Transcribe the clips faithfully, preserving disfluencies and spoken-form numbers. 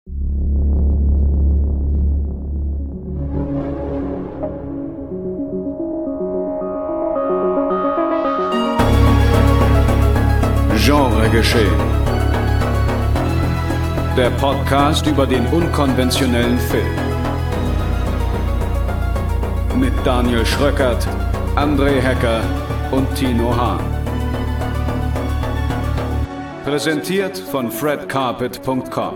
Genregeschehen. Der Podcast über den unkonventionellen Film. Mit Daniel Schröckert, André Hecker und Tino Hahn. Präsentiert von fred carpet punkt com.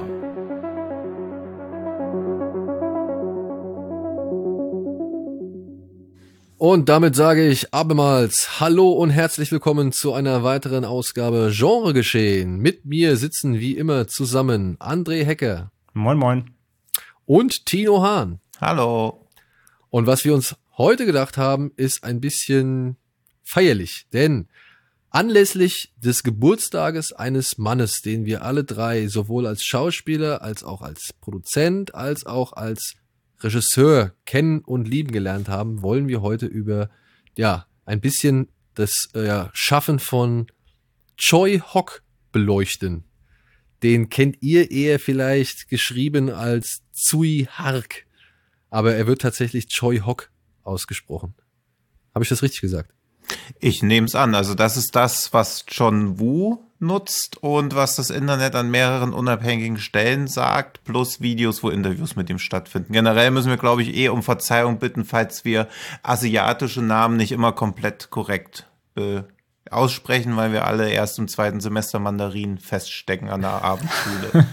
Und damit sage ich abermals Hallo und herzlich willkommen zu einer weiteren Ausgabe Genregeschehen. Mit mir sitzen wie immer zusammen André Hecker. Moin moin. Und Tino Hahn. Hallo. Und was wir uns heute gedacht haben, ist ein bisschen feierlich, denn anlässlich des Geburtstages eines Mannes, den wir alle drei sowohl als Schauspieler, als auch als Produzent, als auch als Regisseur kennen und lieben gelernt haben, wollen wir heute über ja ein bisschen das äh, ja, Schaffen von Choi Hok beleuchten. Den kennt ihr eher vielleicht geschrieben als Tsui Hark, aber er wird tatsächlich Choi Hok ausgesprochen. Habe ich das richtig gesagt? Ich nehme es an. Also das ist das, was John Woo nutzt und was das Internet an mehreren unabhängigen Stellen sagt, plus Videos, wo Interviews mit ihm stattfinden. Generell müssen wir, glaube ich, eh um Verzeihung bitten, falls wir asiatische Namen nicht immer komplett korrekt äh, aussprechen, weil wir alle erst im zweiten Semester Mandarin feststecken an der Abendschule.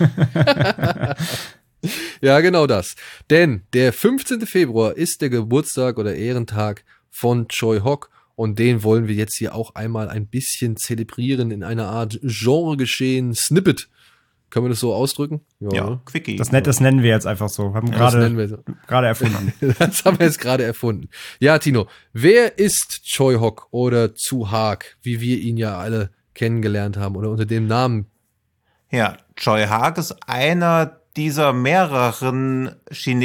Ja, genau das. Denn der fünfzehnten Februar ist der Geburtstag oder Ehrentag von Choi Hok. Und den wollen wir jetzt hier auch einmal ein bisschen zelebrieren in einer Art Genregeschehen-Snippet. Können wir das so ausdrücken? Ja, ja, Quickie. Das, das nennen wir jetzt einfach so. Haben ja, gerade so. gerade erfunden. Das haben wir jetzt gerade erfunden. Ja, Tino, wer ist Choi Hok oder Tsui Hark, wie wir ihn ja alle kennengelernt haben oder unter dem Namen? Ja, Choi Hark ist einer dieser mehreren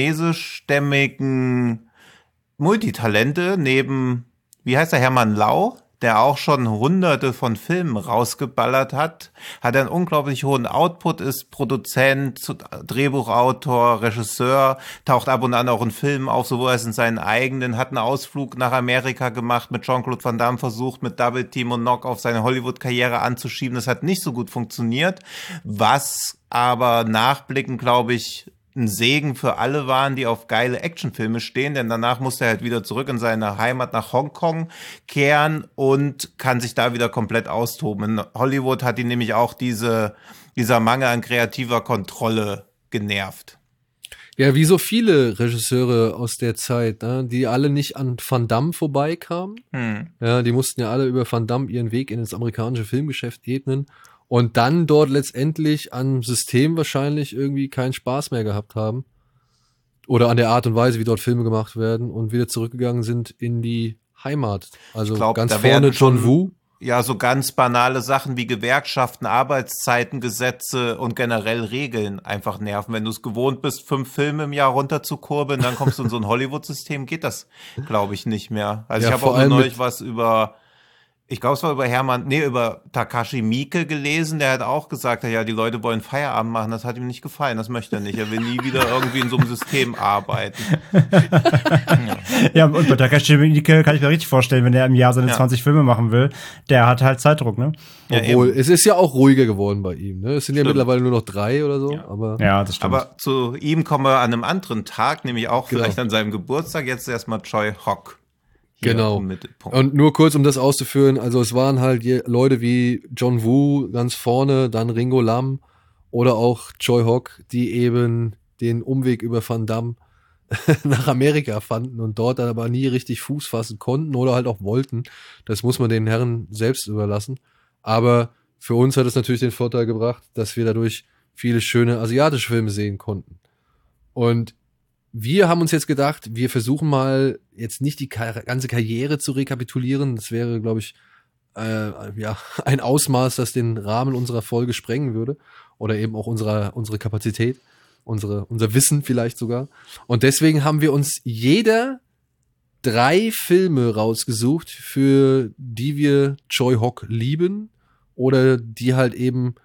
chinesischstämmigen Multitalente neben, wie heißt der, Hermann Lau, der auch schon hunderte von Filmen rausgeballert hat, hat einen unglaublich hohen Output, ist Produzent, Drehbuchautor, Regisseur, taucht ab und an auch in Filmen auf, sowohl als in seinen eigenen, hat einen Ausflug nach Amerika gemacht, mit Jean-Claude Van Damme versucht, mit Double Team und Knock auf seine Hollywood-Karriere anzuschieben. Das hat nicht so gut funktioniert, was aber nachblickend, glaube ich, ein Segen für alle waren, die auf geile Actionfilme stehen, denn danach musste er halt wieder zurück in seine Heimat nach Hongkong kehren und kann sich da wieder komplett austoben. In Hollywood hat ihn nämlich auch diese, dieser Mangel an kreativer Kontrolle genervt. Ja, wie so viele Regisseure aus der Zeit, ne, die alle nicht an Van Damme vorbeikamen. Hm. Ja, die mussten ja alle über Van Damme ihren Weg in das amerikanische Filmgeschäft ebnen. Und dann dort letztendlich am System wahrscheinlich irgendwie keinen Spaß mehr gehabt haben. Oder an der Art und Weise, wie dort Filme gemacht werden und wieder zurückgegangen sind in die Heimat. Also glaub, ganz vorne John Woo. Ja, so ganz banale Sachen wie Gewerkschaften, Arbeitszeitengesetze und generell Regeln einfach nerven. Wenn du es gewohnt bist, fünf Filme im Jahr runterzukurbeln, dann kommst du in so ein Hollywood-System, geht das, glaube ich, nicht mehr. Also ja, ich habe auch neulich was über... Ich glaube, es war über Hermann, nee, über Takashi Miike gelesen, der hat auch gesagt, ja, die Leute wollen Feierabend machen, das hat ihm nicht gefallen, das möchte er nicht, er will nie wieder irgendwie in so einem System arbeiten. Ja, ja, und bei Takashi Miike kann ich mir richtig vorstellen, wenn er im Jahr seine ja. zwanzig Filme machen will, der hat halt Zeitdruck, ne? Ja, obwohl, eben. Es ist ja auch ruhiger geworden bei ihm, ne? Es sind stimmt. ja mittlerweile nur noch drei oder so, ja. aber. Ja, das stimmt. Aber zu ihm kommen wir an einem anderen Tag, nämlich auch genau. vielleicht an seinem Geburtstag, jetzt erstmal Choi Hok. Genau. Und nur kurz, um das auszuführen, also es waren halt Leute wie John Woo ganz vorne, dann Ringo Lam oder auch Choi Hok, die eben den Umweg über Van Damme nach Amerika fanden und dort dann aber nie richtig Fuß fassen konnten oder halt auch wollten. Das muss man den Herren selbst überlassen. Aber für uns hat es natürlich den Vorteil gebracht, dass wir dadurch viele schöne asiatische Filme sehen konnten. Und wir haben uns jetzt gedacht, wir versuchen mal jetzt nicht die kar- ganze Karriere zu rekapitulieren. Das wäre, glaube ich, äh, ja ein Ausmaß, das den Rahmen unserer Folge sprengen würde. Oder eben auch unsere, unsere Kapazität, unsere, unser Wissen vielleicht sogar. Und deswegen haben wir uns jeder drei Filme rausgesucht, für die wir Choi Hok lieben oder die halt eben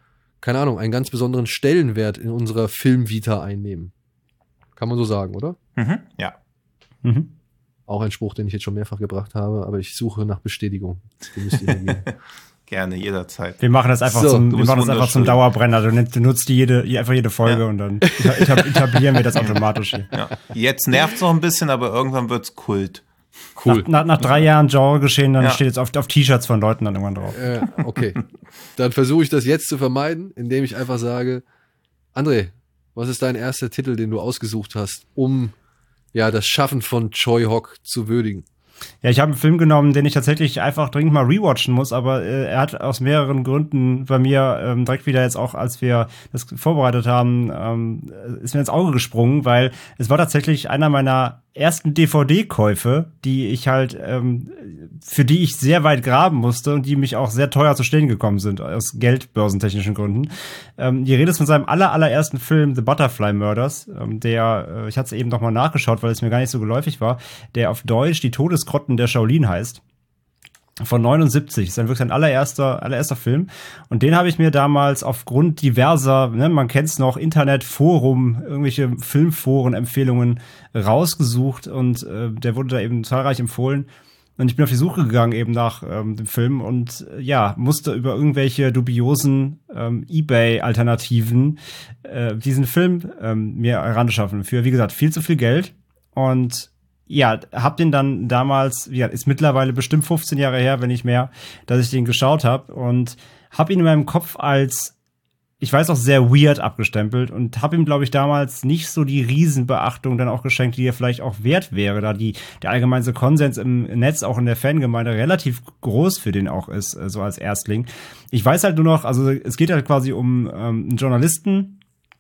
keine Ahnung, einen ganz besonderen Stellenwert in unserer Filmvita einnehmen. Kann man so sagen, oder? Mhm, ja. Mhm. Auch ein Spruch, den ich jetzt schon mehrfach gebracht habe, aber ich suche nach Bestätigung. Den müsst ihr mir geben. Gerne, jederzeit. Wir machen das einfach, so, zum, wir machen das einfach zum Dauerbrenner. Du, du nutzt die jede, einfach jede Folge ja. und dann etablieren wir das automatisch hier. Ja. Jetzt nervt's noch ein bisschen, aber irgendwann wird's Kult. Cool. Nach, nach, nach drei Jahren Genre geschehen, dann ja. steht jetzt auf, auf T-Shirts von Leuten dann irgendwann drauf. Äh, okay. Dann versuche ich das jetzt zu vermeiden, indem ich einfach sage, André, was ist dein erster Titel, den du ausgesucht hast, um ja das Schaffen von Choi Hok zu würdigen? Ja, ich habe einen Film genommen, den ich tatsächlich einfach dringend mal rewatchen muss, aber äh, er hat aus mehreren Gründen bei mir ähm, direkt wieder jetzt auch, als wir das vorbereitet haben, ähm, ist mir ins Auge gesprungen, weil es war tatsächlich einer meiner ersten D V D-Käufe, die ich halt, ähm, für die ich sehr weit graben musste und die mich auch sehr teuer zu stehen gekommen sind, aus geldbörsentechnischen Gründen. Ähm, die Rede ist von seinem aller, allerersten Film, The Butterfly Murders, ähm, der, äh, ich hatte es eben noch mal nachgeschaut, weil es mir gar nicht so geläufig war, der auf Deutsch Die Todesgrotten der Shaolin heißt. Von neunundsiebzig, ist dann wirklich sein allererster, allererster Film. Und den habe ich mir damals aufgrund diverser, ne, man kennt es noch, Internetforum, irgendwelche Filmforen-Empfehlungen rausgesucht und äh, der wurde da eben zahlreich empfohlen. Und ich bin auf die Suche gegangen eben nach ähm, dem Film und äh, ja, musste über irgendwelche dubiosen ähm, eBay-Alternativen äh, diesen Film ähm, mir heranschaffen. Für, wie gesagt, viel zu viel Geld. Und ja, hab den dann damals, ja, ist mittlerweile bestimmt fünfzehn Jahre her, wenn nicht mehr, dass ich den geschaut habe und hab ihn in meinem Kopf als, ich weiß auch, sehr weird abgestempelt und hab ihm, glaube ich, damals nicht so die Riesenbeachtung dann auch geschenkt, die er vielleicht auch wert wäre, da die der allgemeine Konsens im Netz, auch in der Fangemeinde, relativ groß für den auch ist, so als Erstling. Ich weiß halt nur noch, also es geht halt quasi um ähm, einen Journalisten,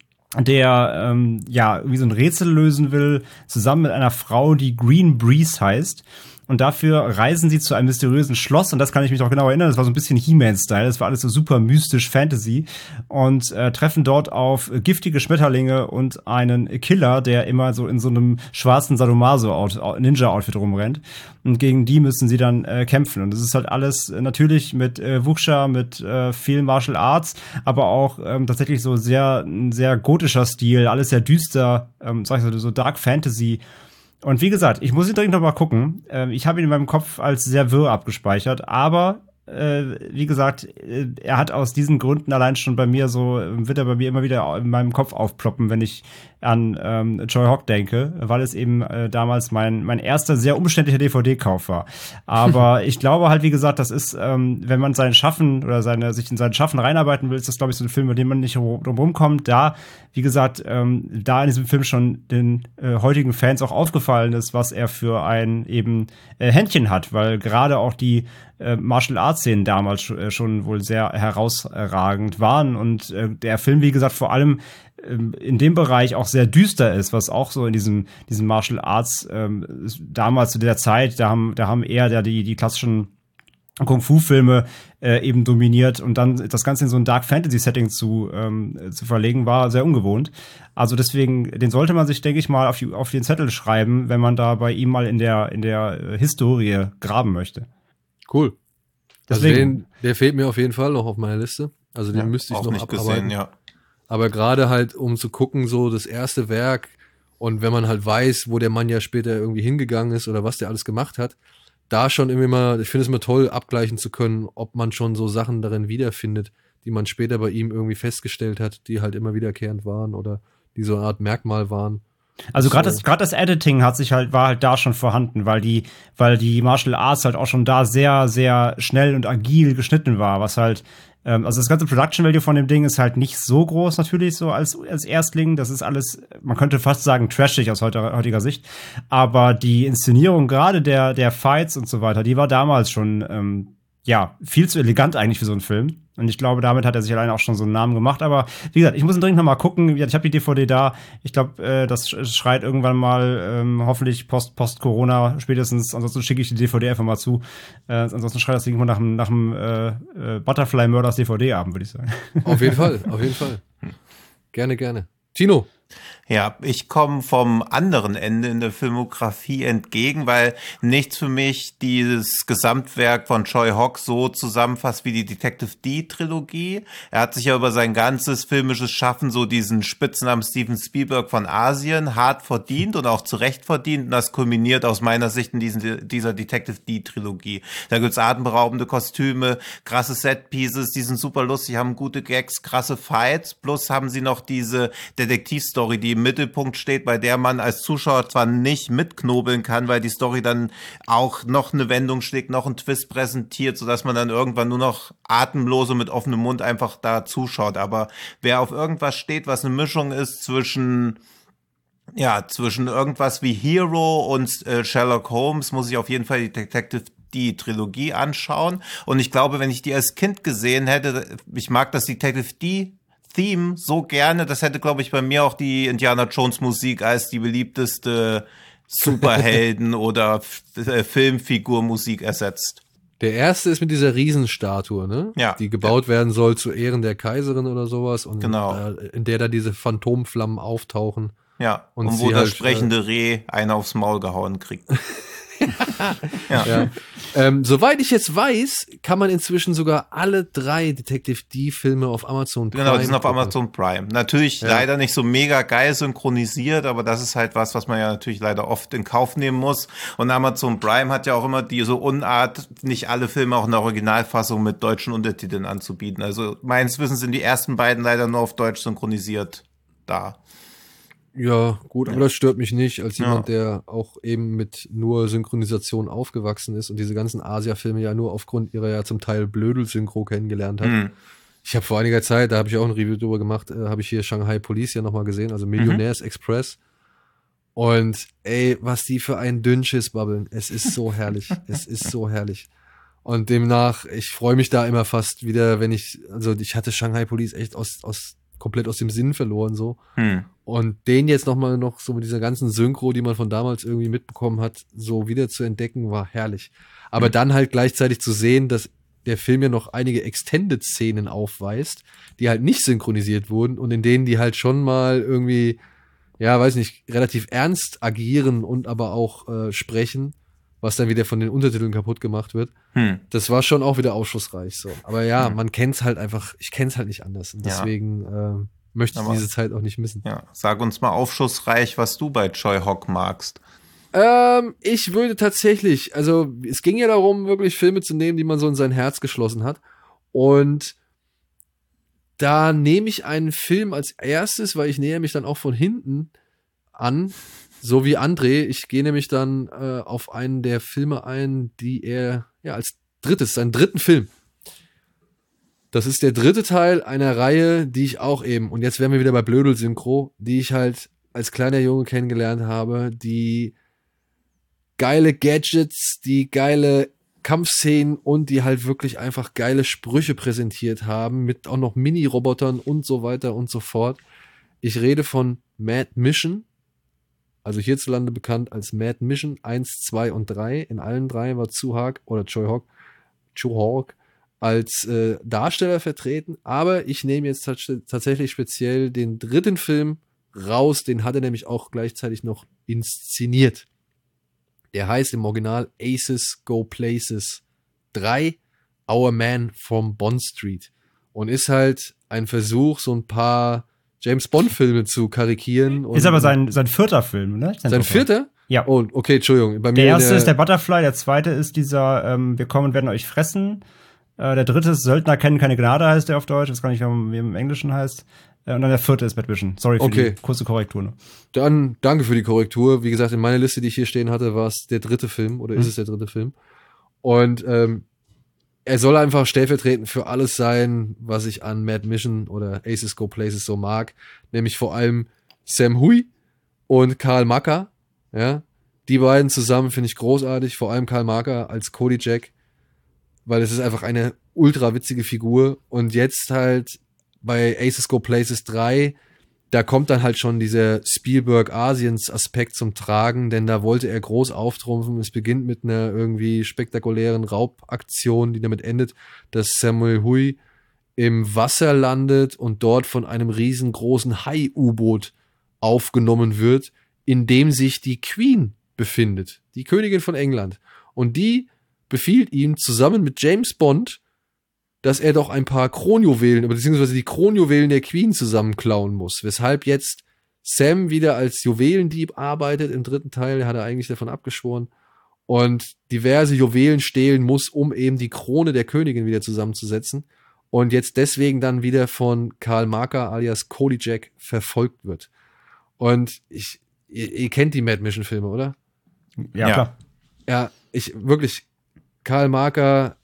der ähm, ja irgendwie so ein Rätsel lösen will, zusammen mit einer Frau, die Green Breeze heißt. Und dafür reisen sie zu einem mysteriösen Schloss. Und das kann ich mich noch genau erinnern. Das war so ein bisschen He-Man-Style. Das war alles so super mystisch Fantasy. Und äh, treffen dort auf giftige Schmetterlinge und einen Killer, der immer so in so einem schwarzen Sadomaso-Ninja-Outfit rumrennt. Und gegen die müssen sie dann äh, kämpfen. Und das ist halt alles äh, natürlich mit äh, Wuxia, mit äh, viel Martial Arts, aber auch ähm, tatsächlich so sehr, ein sehr gotischer Stil. Alles sehr düster, ähm, sag ich so, so Dark Fantasy. Und wie gesagt, ich muss ihn dringend noch mal gucken. Ich habe ihn in meinem Kopf als sehr wirr abgespeichert, aber äh, wie gesagt, er hat aus diesen Gründen allein schon bei mir so, wird er bei mir immer wieder in meinem Kopf aufploppen, wenn ich an ähm, Choi Hok denke, weil es eben äh, damals mein mein erster sehr umständlicher D V D-Kauf war. Aber ich glaube halt, wie gesagt, das ist, ähm, wenn man sein Schaffen oder seine sich in sein Schaffen reinarbeiten will, ist das, glaube ich, so ein Film, über den man nicht drum rumkommt. Da, wie gesagt, ähm, da in diesem Film schon den äh, heutigen Fans auch aufgefallen ist, was er für ein eben äh, Händchen hat, weil gerade auch die äh, Martial Arts Szenen damals sch- äh, schon wohl sehr herausragend waren und äh, der Film, wie gesagt, vor allem in dem Bereich auch sehr düster ist, was auch so in diesem diesem Martial Arts ähm, damals zu der Zeit, da haben da haben eher der, die die klassischen Kung-Fu-Filme äh, eben dominiert und dann das Ganze in so ein Dark Fantasy-Setting zu ähm, zu verlegen, war sehr ungewohnt. Also deswegen, den sollte man sich, denke ich mal, auf, die, auf den Zettel schreiben, wenn man da bei ihm mal in der in der äh, Historie graben möchte. Cool. Deswegen, also den, der fehlt mir auf jeden Fall noch auf meiner Liste. Also den ja, müsste ich auch noch nicht abarbeiten. Gesehen, ja. Aber gerade halt, um zu gucken, so das erste Werk und wenn man halt weiß, wo der Mann ja später irgendwie hingegangen ist oder was der alles gemacht hat, da schon immer, ich finde es immer toll, abgleichen zu können, ob man schon so Sachen darin wiederfindet, die man später bei ihm irgendwie festgestellt hat, die halt immer wiederkehrend waren oder die so eine Art Merkmal waren. Also gerade das, gerade das Editing hat sich halt, war halt da schon vorhanden, weil die, weil die Martial Arts halt auch schon da sehr, sehr schnell und agil geschnitten war, was halt, ähm, also das ganze Production Value von dem Ding ist halt nicht so groß natürlich so als, als Erstling, das ist alles, man könnte fast sagen trashig aus heutiger, heutiger Sicht, aber die Inszenierung gerade der, der Fights und so weiter, die war damals schon, ähm, ja, viel zu elegant eigentlich für so einen Film. Und ich glaube, damit hat er sich alleine auch schon so einen Namen gemacht. Aber wie gesagt, ich muss ihn dringend noch mal gucken. Ich habe die D V D da. Ich glaube, äh, das schreit irgendwann mal, ähm, hoffentlich post, post-Corona spätestens. Ansonsten schicke ich die D V D einfach mal zu. Äh, ansonsten schreit das irgendwo nach dem nach dem äh, äh, Butterfly Murders D V D-Abend, würde ich sagen. Auf jeden Fall, auf jeden Fall. Gerne, gerne. Tino. Ja, ich komme vom anderen Ende in der Filmografie entgegen, weil nichts für mich dieses Gesamtwerk von Choi Hok so zusammenfasst wie die Detective D-Trilogie. Er hat sich ja über sein ganzes filmisches Schaffen so diesen Spitznamen Steven Spielberg von Asien hart verdient und auch zu Recht verdient. Und das kulminiert aus meiner Sicht in diesen, dieser Detective D-Trilogie. Da gibt's atemberaubende Kostüme, krasse Setpieces, die sind super lustig, haben gute Gags, krasse Fights. Plus haben sie noch diese Detektivstory, die im Mittelpunkt steht, bei der man als Zuschauer zwar nicht mitknobeln kann, weil die Story dann auch noch eine Wendung schlägt, noch einen Twist präsentiert, sodass man dann irgendwann nur noch atemlos und mit offenem Mund einfach da zuschaut. Aber wer auf irgendwas steht, was eine Mischung ist zwischen ja, zwischen irgendwas wie Hero und äh, Sherlock Holmes, muss ich auf jeden Fall die Detective die Trilogie anschauen. Und ich glaube, wenn ich die als Kind gesehen hätte, ich mag das Detective D Theme so gerne, das hätte, glaube ich, bei mir auch die Indiana Jones Musik als die beliebteste Superhelden- oder F- Filmfigur-Musik ersetzt. Der erste ist mit dieser Riesenstatue, ne? Ja. Die gebaut ja. werden soll zu Ehren der Kaiserin oder sowas. Und genau. äh, in der da diese Phantomflammen auftauchen. Ja, und, und wo das halt, sprechende Reh einen aufs Maul gehauen kriegt. ja. ja. Ähm, soweit ich jetzt weiß, kann man inzwischen sogar alle drei Detective D-Filme auf Amazon Prime. Genau, die sind auf Amazon Prime. Natürlich ja. leider nicht so mega geil synchronisiert, aber das ist halt was, was man ja natürlich leider oft in Kauf nehmen muss. Und Amazon Prime hat ja auch immer diese Unart, nicht alle Filme auch in der Originalfassung mit deutschen Untertiteln anzubieten. Also meines Wissens sind die ersten beiden leider nur auf Deutsch synchronisiert da. Ja, gut, aber das stört mich nicht, als jemand, ja. der auch eben mit nur Synchronisation aufgewachsen ist und diese ganzen Asia-Filme ja nur aufgrund ihrer ja zum Teil Blödel-Synchro kennengelernt hat. Mhm. Ich habe vor einiger Zeit, da habe ich auch ein Review drüber gemacht, äh, habe ich hier Shanghai Police ja nochmal gesehen, also Millionärs mhm. Express. Und ey, was die für einen Dünnschiss babbeln. Es ist so herrlich. Es ist so herrlich. Und demnach, ich freue mich da immer fast wieder, wenn ich, also ich hatte Shanghai Police echt aus, aus komplett aus dem Sinn verloren so. Hm. Und den jetzt nochmal noch so mit dieser ganzen Synchro, die man von damals irgendwie mitbekommen hat, so wieder zu entdecken, war herrlich. Aber hm. dann halt gleichzeitig zu sehen, dass der Film ja noch einige Extended-Szenen aufweist, die halt nicht synchronisiert wurden und in denen die halt schon mal irgendwie, ja, weiß nicht, relativ ernst agieren und aber auch äh, sprechen, was dann wieder von den Untertiteln kaputt gemacht wird. Hm. Das war schon auch wieder aufschlussreich so. Aber ja, hm. man kennt's halt einfach, ich kenn's halt nicht anders. Und deswegen ja. äh, möchte ich Aber, diese Zeit auch nicht missen. Ja, sag uns mal aufschlussreich, was du bei Choi Hok magst. Ähm, ich würde tatsächlich, also es ging ja darum, wirklich Filme zu nehmen, die man so in sein Herz geschlossen hat. Und da nehme ich einen Film als erstes, weil ich näher mich dann auch von hinten an, so wie André. Ich gehe nämlich dann äh, auf einen der Filme ein, die er ja als drittes, seinen dritten Film. Das ist der dritte Teil einer Reihe, die ich auch eben, und jetzt wären wir wieder bei Blödel-Synchro, die ich halt als kleiner Junge kennengelernt habe, die geile Gadgets, die geile Kampfszenen und die halt wirklich einfach geile Sprüche präsentiert haben, mit auch noch Mini-Robotern und so weiter und so fort. Ich rede von Mad Mission, also hierzulande bekannt als Mad Mission eins, zwei und drei. In allen drei war Tzu-Hak oder Choi Hok, Choi Hok als äh, Darsteller vertreten, aber ich nehme jetzt tats- tatsächlich speziell den dritten Film raus, den hat er nämlich auch gleichzeitig noch inszeniert. Der heißt im Original Aces Go Places drei, Our Man from Bond Street und ist halt ein Versuch, so ein paar James-Bond-Filme zu karikieren. Und ist aber sein, sein vierter Film, ne? Sein, sein vierter? Ja. Oh, okay, Entschuldigung. Bei mir der erste der ist der Butterfly, der zweite ist dieser ähm, Wir kommen und werden euch fressen. Äh, der dritte ist Söldner kennen keine Gnade, heißt der auf Deutsch. Ich weiß gar nicht, wie er im Englischen heißt. Äh, und dann der vierte ist Mad Mission. Sorry für okay. die kurze Korrektur. Ne? Dann danke für die Korrektur. Wie gesagt, in meiner Liste, die ich hier stehen hatte, war es der dritte Film oder mhm. ist es der dritte Film. Und ähm, er soll einfach stellvertretend für alles sein, was ich an Mad Mission oder Aces Go Places so mag. Nämlich vor allem Sam Hui und Karl Macker. Ja, die beiden zusammen finde ich großartig. Vor allem Karl Macker als Cody Jack. Weil es ist einfach eine ultra witzige Figur. Und jetzt halt bei Aces Go Places drei, da kommt dann halt schon dieser Spielberg-Asiens-Aspekt zum Tragen, denn da wollte er groß auftrumpfen. Es beginnt mit einer irgendwie spektakulären Raubaktion, die damit endet, dass Samuel Hui im Wasser landet und dort von einem riesengroßen Hai-U-Boot aufgenommen wird, in dem sich die Queen befindet, die Königin von England. Und die befiehlt ihm zusammen mit James Bond, dass er doch ein paar Kronjuwelen, beziehungsweise die Kronjuwelen der Queen zusammenklauen muss. Weshalb jetzt Sam wieder als Juwelendieb arbeitet im dritten Teil, hat er eigentlich davon abgeschworen. Und diverse Juwelen stehlen muss, um eben die Krone der Königin wieder zusammenzusetzen. Und jetzt deswegen dann wieder von Karl Marker alias Kodiak verfolgt wird. Und ich, ihr, ihr kennt die Mad Mission Filme, oder? Ja, ja, klar. Ja, ich, wirklich, Karl Marker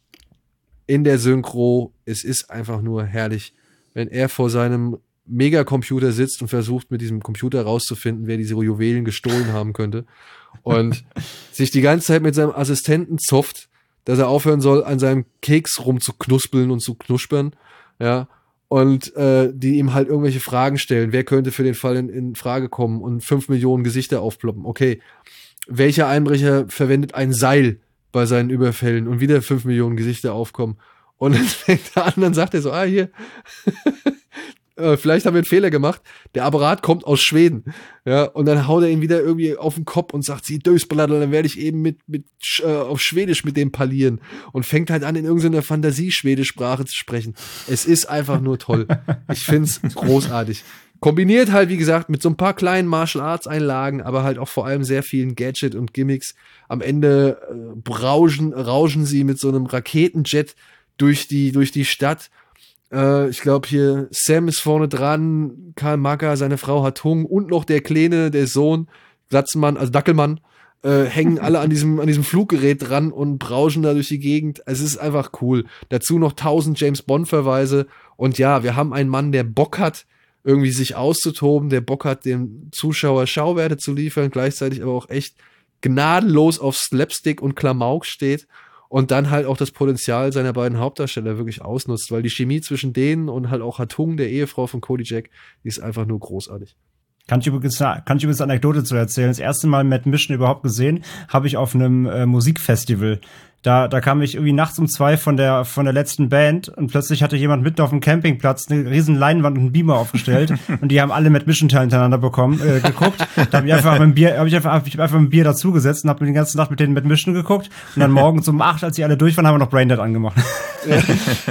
in der Synchro, es ist einfach nur herrlich, wenn er vor seinem Megacomputer sitzt und versucht, mit diesem Computer rauszufinden, wer diese Juwelen gestohlen haben könnte. Und sich die ganze Zeit mit seinem Assistenten zofft, dass er aufhören soll, an seinem Keks rumzuknuspeln und zu knuspern, ja, und äh, die ihm halt irgendwelche Fragen stellen. Wer könnte für den Fall in, in Frage kommen und fünf Millionen Gesichter aufploppen? Okay, welcher Einbrecher verwendet ein Seil bei seinen Überfällen und wieder fünf Millionen Gesichter aufkommen? Und dann fängt er an, dann sagt er so, ah, hier, vielleicht haben wir einen Fehler gemacht. Der Apparat kommt aus Schweden. Ja, und dann haut er ihn wieder irgendwie auf den Kopf und sagt, sie Dösbladel, dann werde ich eben mit, mit, äh, auf Schwedisch mit dem parlieren. Und fängt halt an, in irgendeiner Fantasie-Schwedisch-Sprache zu sprechen. Es ist einfach nur toll. Ich find's großartig. Kombiniert halt, wie gesagt, mit so ein paar kleinen Martial-Arts-Einlagen, aber halt auch vor allem sehr vielen Gadget und Gimmicks. Am Ende äh, brauschen, rauschen sie mit so einem Raketenjet durch die, durch die Stadt. Äh, ich glaube hier, Sam ist vorne dran, Karl Marker, seine Frau hat Hunger und noch der Kleine, der Sohn, Glatzmann, also Dackelmann, äh, hängen alle an diesem, an diesem Fluggerät dran und brauschen da durch die Gegend. Es ist einfach cool. Dazu noch tausend James-Bond-Verweise. Und ja, wir haben einen Mann, der Bock hat, irgendwie sich auszutoben, der Bock hat, dem Zuschauer Schauwerte zu liefern, gleichzeitig aber auch echt gnadenlos auf Slapstick und Klamauk steht und dann halt auch das Potenzial seiner beiden Hauptdarsteller wirklich ausnutzt, weil die Chemie zwischen denen und halt auch Hatung, der Ehefrau von Kodiak, die ist einfach nur großartig. Kann ich übrigens, kann ich übrigens eine Anekdote zu erzählen. Das erste Mal Mad Mission überhaupt gesehen, habe ich auf einem äh, Musikfestival. Da, da kam ich irgendwie nachts um zwei von der, von der letzten Band und plötzlich hatte jemand mitten auf dem Campingplatz eine riesen Leinwand und einen Beamer aufgestellt und die haben alle Mad Mission Teile hintereinander bekommen, äh, geguckt. Da habe ich einfach mit dem Bier, habe ich einfach, hab ich einfach ein Bier dazugesetzt und habe mir die ganze Nacht mit denen Mad Mission geguckt und dann morgens um acht, als die alle durch waren, haben wir noch Braindead angemacht. Ja.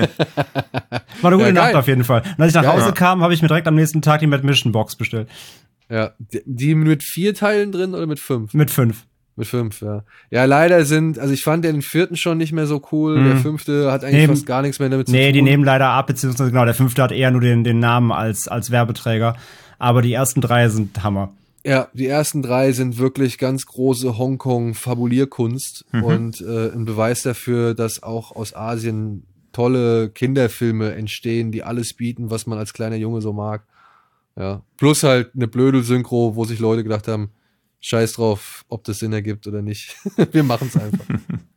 War eine gute ja, Nacht auf jeden Fall. Und als ich nach geil, Hause ja. kam, habe ich mir direkt am nächsten Tag die Mad Mission Box bestellt. Ja, die mit vier Teilen drin oder mit fünf? Mit fünf. Mit fünf, ja. Ja, leider sind, also ich fand den vierten schon nicht mehr so cool. Mhm. Der fünfte hat eigentlich nehmen, fast gar nichts mehr damit zu nee, tun. Nee, die nehmen leider ab, beziehungsweise genau, der fünfte hat eher nur den, den Namen als, als Werbeträger. Aber die ersten drei sind Hammer. Ja, die ersten drei sind wirklich ganz große Hongkong-Fabulierkunst mhm. und äh, ein Beweis dafür, dass auch aus Asien tolle Kinderfilme entstehen, die alles bieten, was man als kleiner Junge so mag. Ja. Plus halt eine Blödel-Synchro, wo sich Leute gedacht haben, scheiß drauf, ob das Sinn ergibt oder nicht. Wir machen es einfach.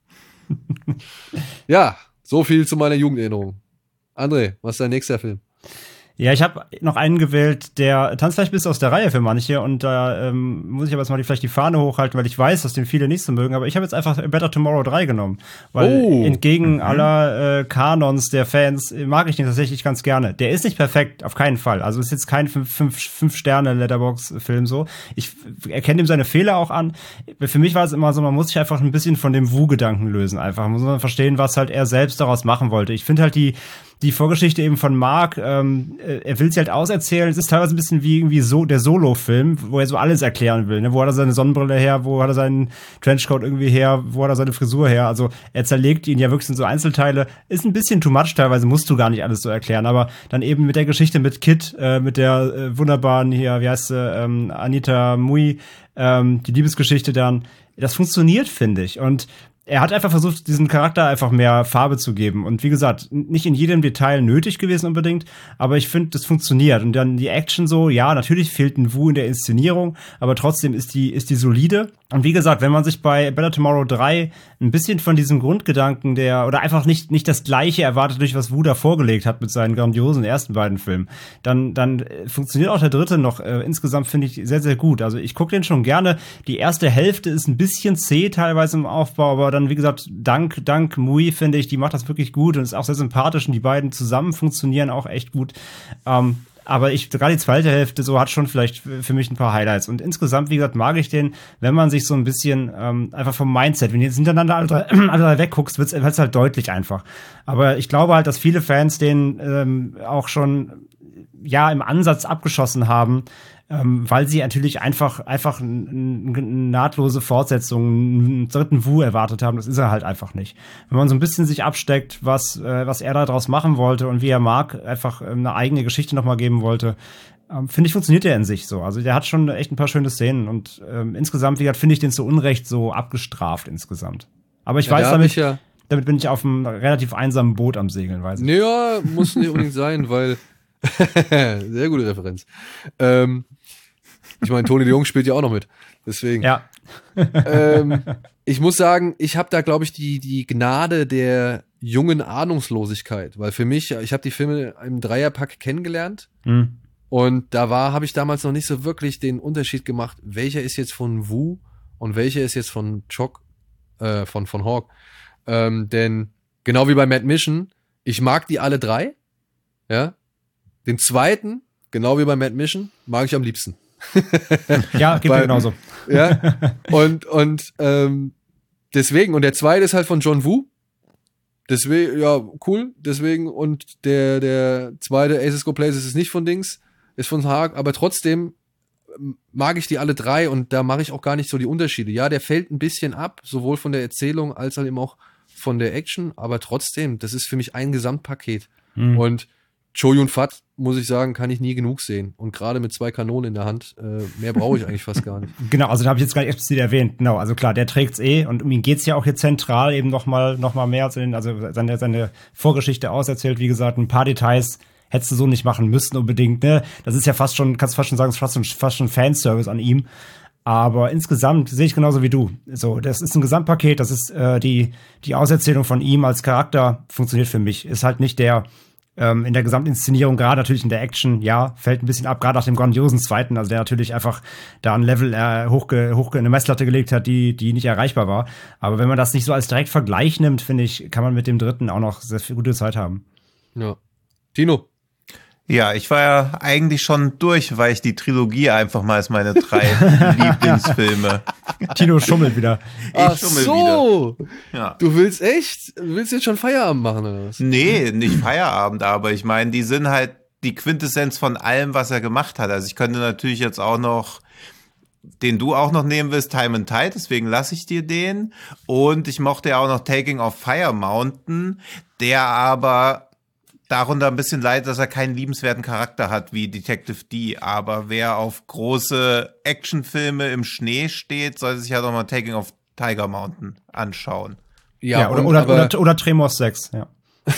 Ja, so viel zu meiner Jugenderinnerung. André, was ist dein nächster Film? Ja, ich habe noch einen gewählt, der tanzt vielleicht bis aus der Reihe für manche und da ähm, muss ich aber jetzt mal die, vielleicht die Fahne hochhalten, weil ich weiß, dass den viele nicht so mögen, aber ich habe jetzt einfach Better Tomorrow drei genommen, weil oh. entgegen mhm. aller äh, Kanons der Fans mag ich den tatsächlich ganz gerne. Der ist nicht perfekt, auf keinen Fall, also ist jetzt kein fünf Sterne Letterboxd-Film so. Ich erkenne ihm seine Fehler auch an. Für mich war es immer so, man muss sich einfach ein bisschen von dem Wu-Gedanken lösen einfach. Man muss man verstehen, was halt er selbst daraus machen wollte. Ich finde halt die Die Vorgeschichte eben von Mark, ähm, er will sie halt auserzählen. Es ist teilweise ein bisschen wie irgendwie so der Solo-Film, wo er so alles erklären will. Ne? Wo hat er seine Sonnenbrille her? Wo hat er seinen Trenchcoat irgendwie her? Wo hat er seine Frisur her? Also er zerlegt ihn ja wirklich in so Einzelteile. Ist ein bisschen too much teilweise, musst du gar nicht alles so erklären. Aber dann eben mit der Geschichte mit Kit, äh, mit der äh, wunderbaren hier, wie heißt sie, ähm, Anita Mui, ähm, die Liebesgeschichte dann. Das funktioniert, finde ich. Und er hat einfach versucht, diesem Charakter einfach mehr Farbe zu geben. Und wie gesagt, nicht in jedem Detail nötig gewesen unbedingt, aber ich finde, das funktioniert. Und dann die Action so, ja, natürlich fehlt ein Wu in der Inszenierung, aber trotzdem ist die, ist die solide. Und wie gesagt, wenn man sich bei Better Tomorrow drei ein bisschen von diesem Grundgedanken der, oder einfach nicht, nicht das Gleiche erwartet, durch was Wu da vorgelegt hat mit seinen grandiosen ersten beiden Filmen, dann, dann funktioniert auch der dritte noch äh, insgesamt, finde ich, sehr, sehr gut. Also ich gucke den schon gerne. Die erste Hälfte ist ein bisschen zäh teilweise im Aufbau, aber dann, wie gesagt, dank, dank Mui, finde ich, die macht das wirklich gut und ist auch sehr sympathisch und die beiden zusammen funktionieren auch echt gut. Ähm, Aber ich, gerade die zweite Hälfte so hat schon vielleicht für mich ein paar Highlights. Und insgesamt, wie gesagt, mag ich den, wenn man sich so ein bisschen ähm, einfach vom Mindset, wenn du jetzt hintereinander alle drei, alle drei wegguckst, wird's, wird's halt deutlich einfach. Aber ich glaube halt, dass viele Fans den ähm, auch schon ja im Ansatz abgeschossen haben, ähm, weil sie natürlich einfach einfach eine nahtlose Fortsetzung, einen dritten Wu erwartet haben. Das ist er halt einfach nicht. Wenn man so ein bisschen sich absteckt, was äh, was er da draus machen wollte und wie er mag, einfach eine eigene Geschichte nochmal geben wollte, ähm, finde ich, funktioniert der in sich so. Also der hat schon echt ein paar schöne Szenen und ähm, insgesamt, wie gesagt, finde ich den zu Unrecht so abgestraft insgesamt. Aber ich ja, weiß damit, ich ja damit bin ich auf einem relativ einsamen Boot am Segeln, weiß ich. Ja, muss nicht unbedingt sein, weil sehr gute Referenz. Ähm, ich meine, Tony de Jong spielt ja auch noch mit. Deswegen. Ja. ähm, ich muss sagen, ich habe da, glaube ich, die, die Gnade der jungen Ahnungslosigkeit. Weil für mich, ich habe die Filme im Dreierpack kennengelernt. Mhm. Und da war, habe ich damals noch nicht so wirklich den Unterschied gemacht, welcher ist jetzt von Wu und welcher ist jetzt von Chok, äh, von, von Hawk. Ähm, denn genau wie bei Mad Mission, ich mag die alle drei. Ja. Den zweiten, genau wie bei Mad Mission, mag ich am liebsten. Ja, geht mir genauso. Ja, und, und ähm, deswegen, und der zweite ist halt von John Woo. Deswegen, ja, cool, deswegen, und der, der zweite, Aces Go Places, ist nicht von Dings, ist von Haag, aber trotzdem mag ich die alle drei und da mache ich auch gar nicht so die Unterschiede. Ja, der fällt ein bisschen ab, sowohl von der Erzählung als halt eben auch von der Action, aber trotzdem, das ist für mich ein Gesamtpaket. Mhm. Und Chow Yun-Fat, muss ich sagen, kann ich nie genug sehen. Und gerade mit zwei Kanonen in der Hand, äh, mehr brauche ich eigentlich fast gar nicht. Genau, also da habe ich jetzt gar nicht explizit erwähnt. Genau, also klar, der trägt's eh und um ihn geht's ja auch hier zentral eben noch mal, noch mal mehr. Also seine, seine Vorgeschichte auserzählt, wie gesagt, ein paar Details hättest du so nicht machen müssen unbedingt. Ne? Das ist ja fast schon, kannst fast schon sagen, ist fast schon, fast schon Fanservice an ihm. Aber insgesamt sehe ich genauso wie du. So, das ist ein Gesamtpaket, das ist äh, die, die Auserzählung von ihm als Charakter funktioniert für mich. Ist halt nicht der Ähm, in der Gesamtinszenierung, gerade natürlich in der Action, ja, fällt ein bisschen ab, gerade nach dem grandiosen zweiten, also der natürlich einfach da ein Level äh, hochge, hochge, eine Messlatte gelegt hat, die, die nicht erreichbar war. Aber wenn man das nicht so als direkt Vergleich nimmt, finde ich, kann man mit dem dritten auch noch sehr viel gute Zeit haben. Ja. Tino? Ja, ich war ja eigentlich schon durch, weil ich die Trilogie einfach mal als meine drei Lieblingsfilme. Tino schummelt wieder. Ich Ach schummel so. wieder. Ja. Du willst echt? Du willst jetzt schon Feierabend machen oder was? Nee, nicht Feierabend, aber ich meine, die sind halt die Quintessenz von allem, was er gemacht hat. Also ich könnte natürlich jetzt auch noch, den du auch noch nehmen willst, Time and Tide, deswegen lasse ich dir den. Und ich mochte ja auch noch Taking of Fire Mountain, der aber darunter ein bisschen leid, dass er keinen liebenswerten Charakter hat wie Detective D. Aber wer auf große Actionfilme im Schnee steht, sollte sich ja doch mal Taking of Tiger Mountain anschauen. Ja, ja oder, oder, oder, oder Tremors sechs, ja.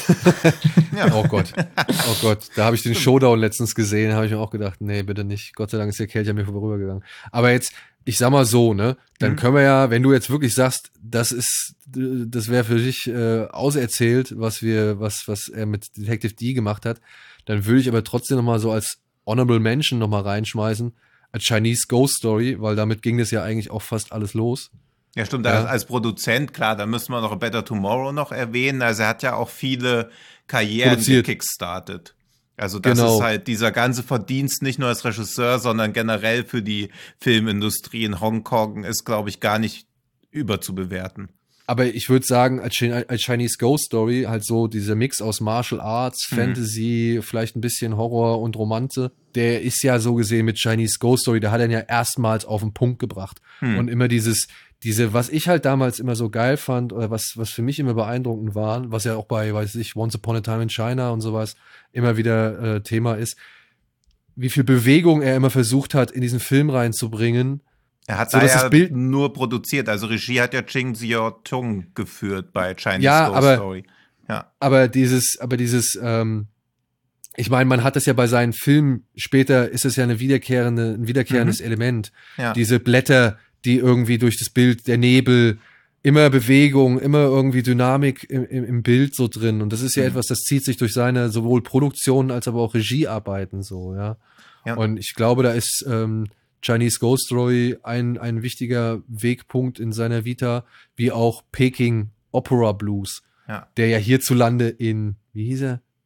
Ja. Oh Gott, oh Gott, da habe ich den Showdown letztens gesehen, habe ich mir auch gedacht, nee, bitte nicht. Gott sei Dank ist der Kelch an mir vorübergegangen. Aber jetzt, ich sag mal so, ne, dann mhm. können wir ja, wenn du jetzt wirklich sagst, das ist, das wäre für dich äh, auserzählt, was wir, was, was er mit Detective D gemacht hat, dann würde ich aber trotzdem noch mal so als Honorable Mention noch mal reinschmeißen, A Chinese Ghost Story, weil damit ging das ja eigentlich auch fast alles los. Ja, stimmt, ja. Als Produzent, klar, da müssen wir noch A Better Tomorrow noch erwähnen. Also er hat ja auch viele Karrieren gekickstartet. Also das genau. ist halt dieser ganze Verdienst nicht nur als Regisseur, sondern generell für die Filmindustrie in Hongkong ist, glaube ich, gar nicht überzubewerten. Aber ich würde sagen, als Chinese Ghost Story, halt so dieser Mix aus Martial Arts, mhm. Fantasy, vielleicht ein bisschen Horror und Romanze, der ist ja so gesehen mit Chinese Ghost Story, der hat er ja erstmals auf den Punkt gebracht. Mhm. Und immer dieses, diese, was ich halt damals immer so geil fand, oder was, was für mich immer beeindruckend war, was ja auch bei, weiß ich, Once Upon a Time in China und sowas immer wieder äh, Thema ist, wie viel Bewegung er immer versucht hat, in diesen Film reinzubringen. Er hat so, da ja Bild nur produziert, also Regie hat ja Ching Xiao-Tung geführt bei Chinese ja, Ghost aber, Story. Ja, aber dieses, aber dieses, ähm, ich meine, man hat das ja bei seinen Filmen, später ist es ja eine wiederkehrende, ein wiederkehrendes mhm. Element. Ja. Diese Blätter, die irgendwie durch das Bild, der Nebel, immer Bewegung, immer irgendwie Dynamik im, im, im Bild so drin. Und das ist ja mhm. etwas, das zieht sich durch seine sowohl Produktionen als aber auch Regiearbeiten so, ja. ja. Und ich glaube, da ist ähm, Chinese Ghost Story ein, ein wichtiger Wegpunkt in seiner Vita, wie auch Peking Opera Blues, ja. der ja hierzulande in, wie hieß er?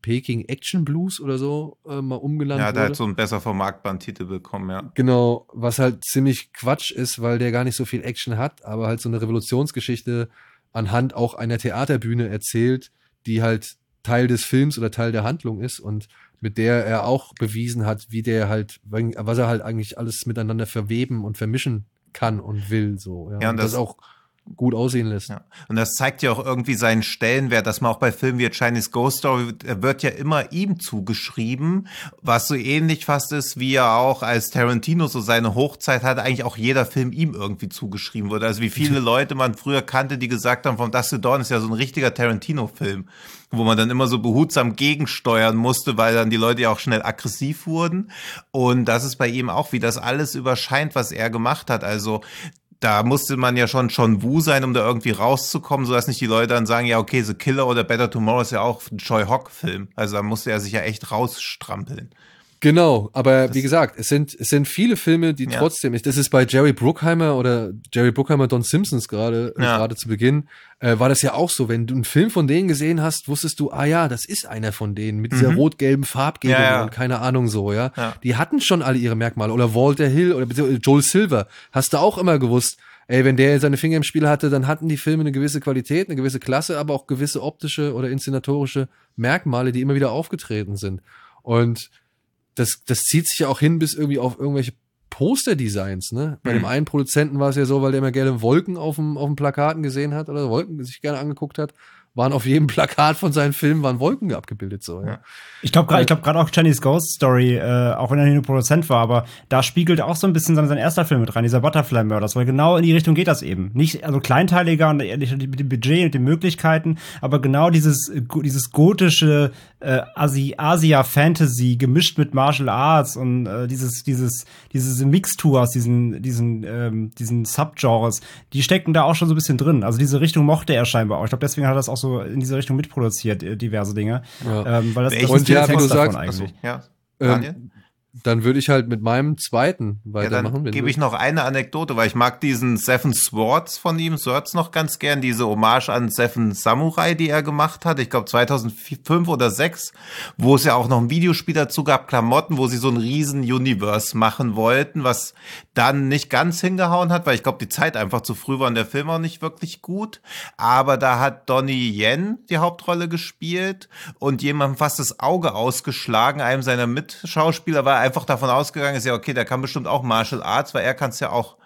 Peking Action Blues oder so äh, mal umgenannt ja, wurde. Ja, der hat so einen besser vermarktbaren Titel bekommen, ja. Genau, was halt ziemlich Quatsch ist, weil der gar nicht so viel Action hat, aber halt so eine Revolutionsgeschichte anhand auch einer Theaterbühne erzählt, die halt Teil des Films oder Teil der Handlung ist und mit der er auch bewiesen hat, wie der halt, was er halt eigentlich alles miteinander verweben und vermischen kann und will, so. Ja, ja und, und das, das auch gut aussehen lässt. Ja. Und das zeigt ja auch irgendwie seinen Stellenwert, dass man auch bei Filmen wie Chinese Ghost Story, er wird ja immer ihm zugeschrieben, was so ähnlich fast ist, wie er auch als Tarantino so seine Hochzeit hatte, eigentlich auch jeder Film ihm irgendwie zugeschrieben wurde. Also wie viele Leute man früher kannte, die gesagt haben, From Dusk to Dawn ist ja so ein richtiger Tarantino-Film, wo man dann immer so behutsam gegensteuern musste, weil dann die Leute ja auch schnell aggressiv wurden. Und das ist bei ihm auch, wie das alles überscheint, was er gemacht hat. Also da musste man ja schon John Woo sein, um da irgendwie rauszukommen, sodass nicht die Leute dann sagen, ja okay, The Killer oder Better Tomorrow ist ja auch ein Choi Hock-Film. Also da musste er sich ja echt rausstrampeln. Genau, aber das, wie gesagt, es sind es sind viele Filme, die ja. trotzdem, das ist bei Jerry Bruckheimer oder Jerry Bruckheimer, Don Simpsons gerade ja. gerade zu Beginn, äh, war das ja auch so, wenn du einen Film von denen gesehen hast, wusstest du, ah ja, das ist einer von denen mit dieser mhm. rot-gelben Farbgebung ja, ja. und keine Ahnung so, ja? ja. Die hatten schon alle ihre Merkmale oder Walter Hill oder Joel Silver, hast du auch immer gewusst, ey, wenn der seine Finger im Spiel hatte, dann hatten die Filme eine gewisse Qualität, eine gewisse Klasse, aber auch gewisse optische oder inszenatorische Merkmale, die immer wieder aufgetreten sind. Und Das, das zieht sich ja auch hin bis irgendwie auf irgendwelche Posterdesigns, ne? Bei mhm. dem einen Produzenten war es ja so, weil der immer gerne Wolken auf dem, auf dem Plakaten gesehen hat oder Wolken sich gerne angeguckt hat, waren auf jedem Plakat von seinen Filmen waren Wolken abgebildet, so, ja. Ich glaube gerade, ich glaube gerade auch Chinese Ghost Story, äh, auch wenn er nur Produzent war, aber da spiegelt auch so ein bisschen sein, sein erster Film mit rein, dieser Butterfly Murders, weil genau in die Richtung geht das eben. Nicht, also kleinteiliger und ehrlich mit dem Budget und den Möglichkeiten, aber genau dieses, dieses gotische, äh, Asi, Asia-Fantasy gemischt mit Martial Arts und, äh, dieses, dieses, diese Mixtur aus diesen, diesen, ähm, diesen Subgenres, die stecken da auch schon so ein bisschen drin. Also diese Richtung mochte er scheinbar auch. Ich glaube, deswegen hat er das auch so in diese Richtung mitproduziert, diverse Dinge. Ja. Ähm, weil das, das und ja, wie du sagst, eigentlich. Ja, ähm, dann würde ich halt mit meinem zweiten weitermachen. Ja, dann gebe ich noch eine Anekdote, weil ich mag diesen Seven Swords von ihm, Swords noch ganz gern, diese Hommage an Seven Samurai, die er gemacht hat, ich glaube zweitausendfünf oder sechs, wo es ja auch noch ein Videospiel dazu gab, Klamotten, wo sie so ein riesen Universe machen wollten, was dann nicht ganz hingehauen hat, weil ich glaube, die Zeit einfach zu früh war und der Film auch nicht wirklich gut, aber da hat Donnie Yen die Hauptrolle gespielt und jemandem fast das Auge ausgeschlagen, einem seiner Mitschauspieler war einfach davon ausgegangen ist, ja okay, der kann bestimmt auch Martial Arts, weil er kann es ja auch.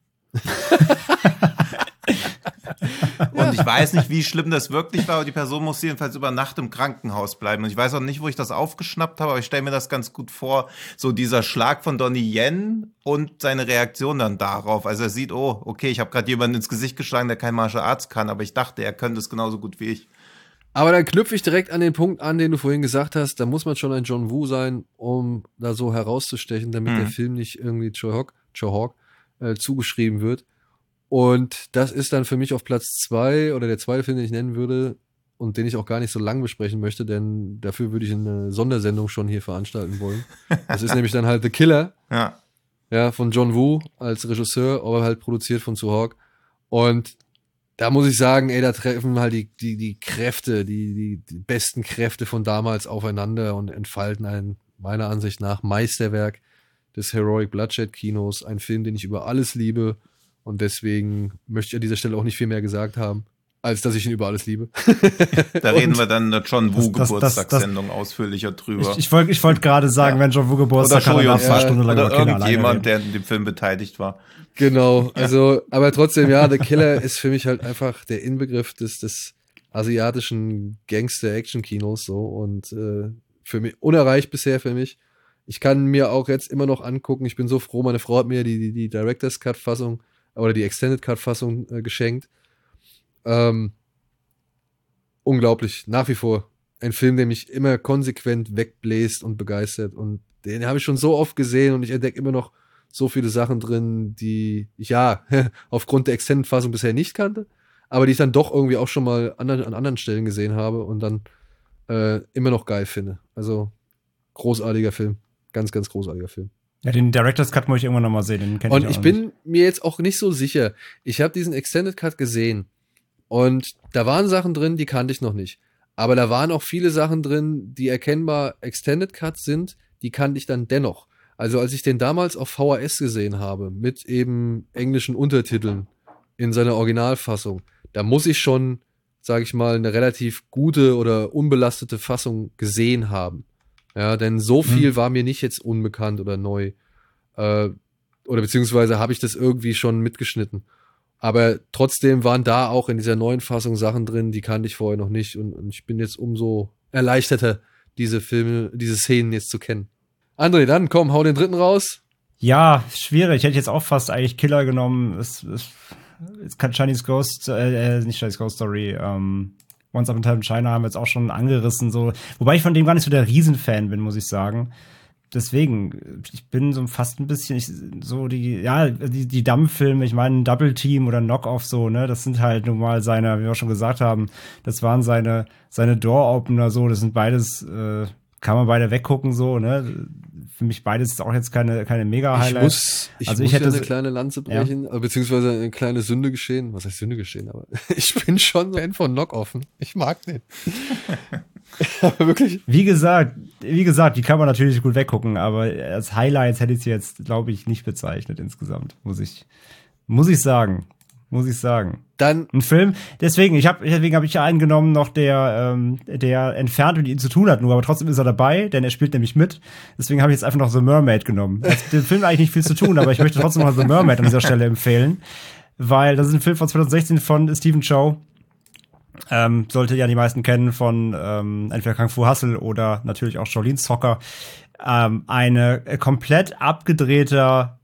Und ich weiß nicht, wie schlimm das wirklich war, aber die Person musste jedenfalls über Nacht im Krankenhaus bleiben. Und ich weiß auch nicht, wo ich das aufgeschnappt habe, aber ich stelle mir das ganz gut vor, so dieser Schlag von Donnie Yen und seine Reaktion dann darauf. Also er sieht, oh, okay, ich habe gerade jemanden ins Gesicht geschlagen, der kein Martial Arts kann, aber ich dachte, er könnte es genauso gut wie ich. Aber dann knüpfe ich direkt an den Punkt an, den du vorhin gesagt hast, da muss man schon ein John Woo sein, um da so herauszustechen, damit mhm. der Film nicht irgendwie Choi Hock, Choi Hock äh, zugeschrieben wird. Und das ist dann für mich auf Platz zwei oder der zweite Film, den ich nennen würde und den ich auch gar nicht so lang besprechen möchte, denn dafür würde ich eine Sondersendung schon hier veranstalten wollen. Das ist nämlich dann halt The Killer, ja, ja, von John Woo als Regisseur, aber halt produziert von Choi Hock. Und da muss ich sagen, ey, da treffen halt die, die, die Kräfte, die, die, die besten Kräfte von damals aufeinander und entfalten ein, meiner Ansicht nach, Meisterwerk des Heroic Bloodshed Kinos. Ein Film, den ich über alles liebe. Und deswegen möchte ich an dieser Stelle auch nicht viel mehr gesagt haben, als dass ich ihn über alles liebe. Da reden wir dann in der John Woo Geburtstagssendung ausführlicher drüber. Ich, ich wollte ich wollt gerade sagen, ja. wenn John Woo Geburtstag hat, dann ja, Stunde lang oder irgendjemand, der in dem Film beteiligt war. Genau, also, aber trotzdem, ja, The Killer ist für mich halt einfach der Inbegriff des, des asiatischen Gangster-Action-Kinos, so, und, äh, für mich, unerreicht bisher für mich. Ich kann mir auch jetzt immer noch angucken, ich bin so froh, meine Frau hat mir die, die, die Director's Cut-Fassung, oder die Extended Cut-Fassung äh, geschenkt. Ähm, unglaublich, nach wie vor. Ein Film, der mich immer konsequent wegbläst und begeistert, und den habe ich schon so oft gesehen und ich entdecke immer noch so viele Sachen drin, die ich ja aufgrund der Extended-Fassung bisher nicht kannte, aber die ich dann doch irgendwie auch schon mal an, an anderen Stellen gesehen habe und dann äh, immer noch geil finde. Also großartiger Film. Ganz, ganz großartiger Film. Ja, den Director's Cut muss ich irgendwann noch mal sehen. Den kenn und ich, ich bin nicht. mir jetzt auch nicht so sicher. Ich habe diesen Extended Cut gesehen und da waren Sachen drin, die kannte ich noch nicht. Aber da waren auch viele Sachen drin, die erkennbar Extended Cuts sind, die kannte ich dann dennoch. Also als ich den damals auf V H S gesehen habe, mit eben englischen Untertiteln in seiner Originalfassung, da muss ich schon, sage ich mal, eine relativ gute oder unbelastete Fassung gesehen haben. Ja, denn so viel mhm. war mir nicht jetzt unbekannt oder neu. Äh, oder beziehungsweise habe ich das irgendwie schon mitgeschnitten. Aber trotzdem waren da auch in dieser neuen Fassung Sachen drin, die kannte ich vorher noch nicht. Und, und ich bin jetzt umso erleichterter, diese Filme, diese Szenen jetzt zu kennen. André, dann komm, hau den dritten raus. Ja, schwierig. Ich hätte jetzt auch fast eigentlich Killer genommen. Es, es, es kann Chinese Ghost, äh, nicht Chinese Ghost Story, ähm, Once Upon a Time in China haben wir jetzt auch schon angerissen. So. Wobei ich von dem gar nicht so der Riesenfan bin, muss ich sagen. Deswegen, ich bin so fast ein bisschen ich, so die, ja, die, die Damm-Filme, ich meine Double Team oder Knock-Off so, ne, das sind halt nun mal seine, wie wir schon gesagt haben, das waren seine, seine Door-Opener so, das sind beides, äh, kann man beide weggucken so, ne, für mich beides ist auch jetzt keine, keine Mega-Highlight. Ich muss, ich also muss ich hätte ja eine kleine Lanze brechen, ja. beziehungsweise eine kleine Sünde geschehen, was heißt Sünde geschehen, aber ich bin schon Fan von Knock-Off, ich mag den. Aber wirklich. Wie gesagt, wie gesagt, die kann man natürlich gut weggucken, aber als Highlights hätte ich sie jetzt, glaube ich, nicht bezeichnet insgesamt, muss ich, muss ich sagen, muss ich sagen. Dann ein Film. Deswegen, ich habe, deswegen habe ich ja einen genommen, noch der, ähm, der entfernt mit ihm zu tun hat, nur aber trotzdem ist er dabei, denn er spielt nämlich mit. Deswegen habe ich jetzt einfach noch The Mermaid genommen. Also, den Film hat eigentlich nicht viel zu tun, aber ich möchte trotzdem noch The Mermaid an dieser Stelle empfehlen, weil das ist ein Film von zwanzig sechzehn von Stephen Chow. Ähm, sollte ja die meisten kennen von ähm, entweder Kung Fu Hustle oder natürlich auch Shaolin Soccer. Ähm, eine äh, komplett abgedrehter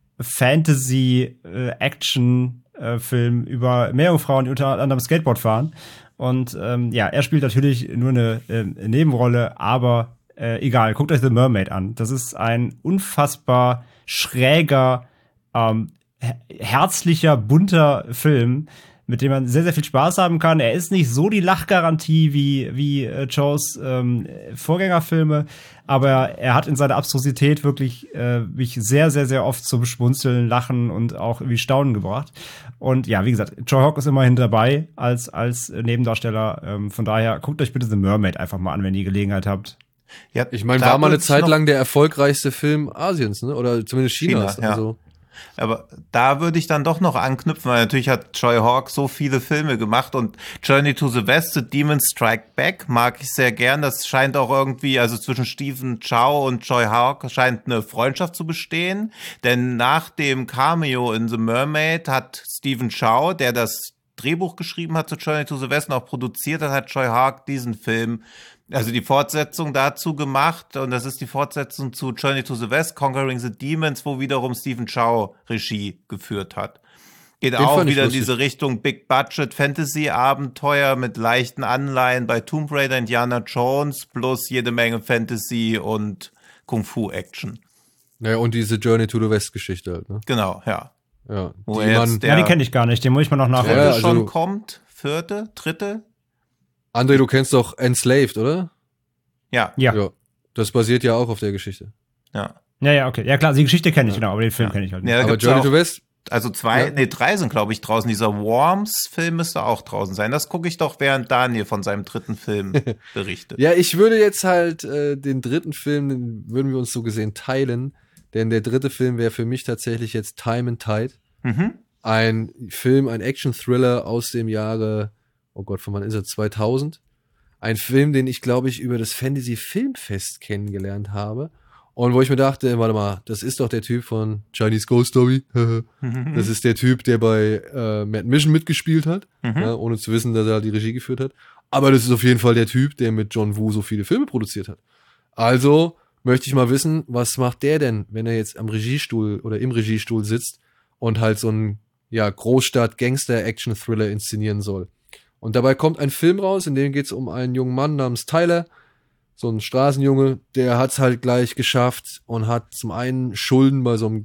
Fantasy-Action-Film äh, über Meerjungfrauen, die unter anderem Skateboard fahren. Und ähm, ja, er spielt natürlich nur eine äh, Nebenrolle, aber äh, egal, guckt euch The Mermaid an. Das ist ein unfassbar schräger, ähm, herzlicher, bunter Film, mit dem man sehr, sehr viel Spaß haben kann. Er ist nicht so die Lachgarantie wie, wie äh, Chows ähm, Vorgängerfilme, aber er hat in seiner Abstrusität wirklich äh, mich sehr, sehr, sehr oft zum Schmunzeln, Lachen und auch irgendwie Staunen gebracht. Und ja, wie gesagt, Choi Hawk ist immerhin dabei als, als Nebendarsteller. Ähm, von daher, guckt euch bitte The Mermaid einfach mal an, wenn ihr die Gelegenheit habt. Ja, ich meine, war mal eine Zeit lang der erfolgreichste Film Asiens, ne? Oder zumindest Chinas. China, ja. Also. Aber da würde ich dann doch noch anknüpfen, weil natürlich hat Choi Hawk so viele Filme gemacht und Journey to the West, The Demons Strike Back mag ich sehr gern. Das scheint auch irgendwie, also zwischen Stephen Chow und Choi Hawk scheint eine Freundschaft zu bestehen. Denn nach dem Cameo in The Mermaid hat Stephen Chow, der das Drehbuch geschrieben hat zu Journey to the West und auch produziert hat, hat Choi Hawk diesen Film, also die Fortsetzung dazu gemacht, und das ist die Fortsetzung zu Journey to the West, Conquering the Demons, wo wiederum Stephen Chow Regie geführt hat. Geht Den auch wieder in diese Richtung Big Budget Fantasy Abenteuer mit leichten Anleihen bei Tomb Raider, Indiana Jones, plus jede Menge Fantasy und Kung Fu Action. Naja, und diese Journey to the West Geschichte halt, ne? Genau, ja. Ja, wo die jetzt man, ja, den kenne ich gar nicht, den muss ich mal noch nachholen. Ja, also, schon kommt, vierte, dritte? André, du kennst doch Enslaved, oder? Ja. Ja. Ja. Das basiert ja auch auf der Geschichte. Ja. Ja, ja, okay. Ja, klar, die Geschichte kenne ich, ja. genau, aber den Film ja. kenne ich halt nicht. Ja, aber Journey auch, to West? Also zwei, ja. nee, drei sind, glaube ich, draußen. Dieser Worms-Film müsste auch draußen sein. Das gucke ich doch, während Daniel von seinem dritten Film berichtet. Ja, ich würde jetzt halt äh, den dritten Film, den würden wir uns so gesehen teilen, denn der dritte Film wäre für mich tatsächlich jetzt Time and Tide. Mhm. Ein Film, ein Action-Thriller aus dem Jahre, oh Gott, von wann ist er, zweitausend? Ein Film, den ich, glaube ich, über das Fantasy-Filmfest kennengelernt habe. Und wo ich mir dachte, warte mal, das ist doch der Typ von Chinese Ghost Story. Das ist der Typ, der bei äh, Mad Mission mitgespielt hat, Mhm. ja, ohne zu wissen, dass er die Regie geführt hat. Aber das ist auf jeden Fall der Typ, der mit John Woo so viele Filme produziert hat. Also möchte ich mal wissen, was macht der denn, wenn er jetzt am Regiestuhl oder im Regiestuhl sitzt und halt so einen ja, Großstadt-Gangster-Action-Thriller inszenieren soll. Und dabei kommt ein Film raus, in dem geht es um einen jungen Mann namens Tyler, so ein Straßenjunge, der hat es halt gleich geschafft und hat zum einen Schulden bei so einem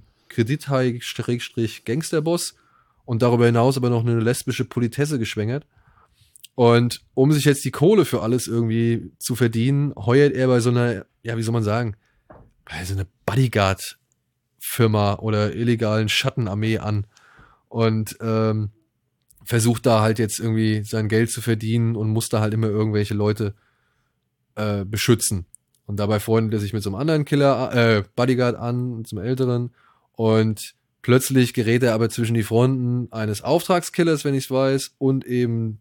Kredithai-Gangsterboss und darüber hinaus aber noch eine lesbische Politesse geschwängert. Und um sich jetzt die Kohle für alles irgendwie zu verdienen, heuert er bei so einer, ja, wie soll man sagen, bei so einer Bodyguard-Firma oder illegalen Schattenarmee an und ähm, versucht da halt jetzt irgendwie sein Geld zu verdienen und muss da halt immer irgendwelche Leute äh, beschützen. Und dabei freundet er sich mit so einem anderen Killer, äh, Bodyguard an, zum Älteren. Und plötzlich gerät er aber zwischen die Fronten eines Auftragskillers, wenn ich es weiß, und eben